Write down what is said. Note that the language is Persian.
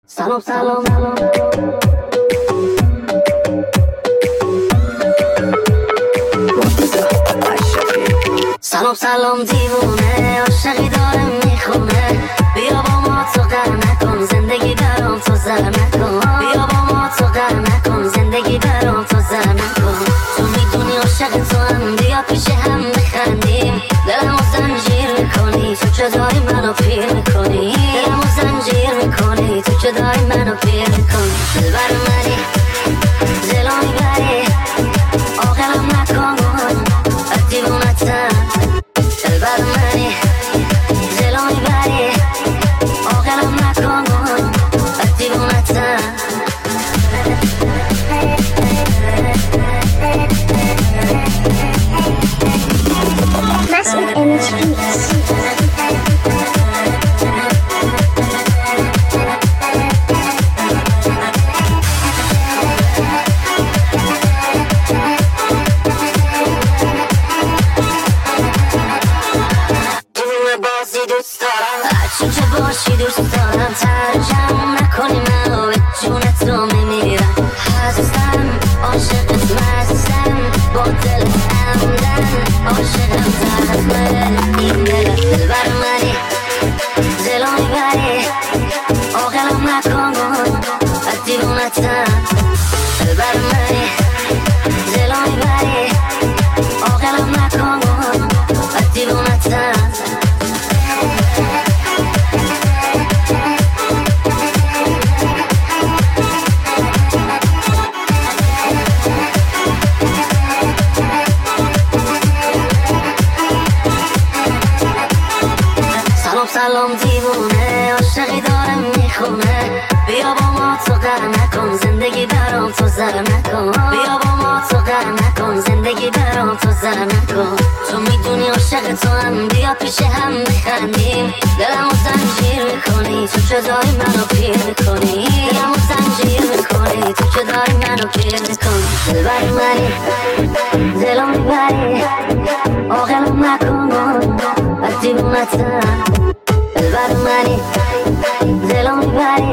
سلام سلام سلام سلام دیوونه عاشقی داره میخونه بیا با ما تو غر نکن زندگی برام تو زر نکن بیا با ما تو غر نکن زندگی برام تو زر نکن تو میدونی عاشق تو هم بیا پیش هم بخندیم دلمو زنجیر میکنی تو که داری منو پیر میکنی دلمو زنجیر میکنی تو که داری منو پیر میکنی دلبر منی دلو میبری عاقلم نکن دیوونتم دلبر منی دلو میبری عاقلم نکن دیوونتم Massive in the streets. هرچی که باشی دوست دارم ترجم نکنی منو به جونت رو میمیرم هستم عاشقت مستم با دل همدن عاشقم زخمه این دلت دلبر منی دلو میبری عاقلم نکن دیوونتم دلبر منی دلو میبری عاقلم نکن دیوونتم سلام دیوونه عاشقی داره میخونه بیا با ما تو غر نکن زندگی برام تو زر نکن بیا با ما تو غر نکن زندگی برام تو زر نکن تو میدونی عاشق تو هم بیا پیش هم بخندیم دلمو زنجیر میکنی تو که داری منو پیر میکنی دلمو زنجیر میکنی تو که داری منو پیر میکنی دلبر منی دلو میبری عاقلم نکن دیوونتم دلبر منی دلو میبری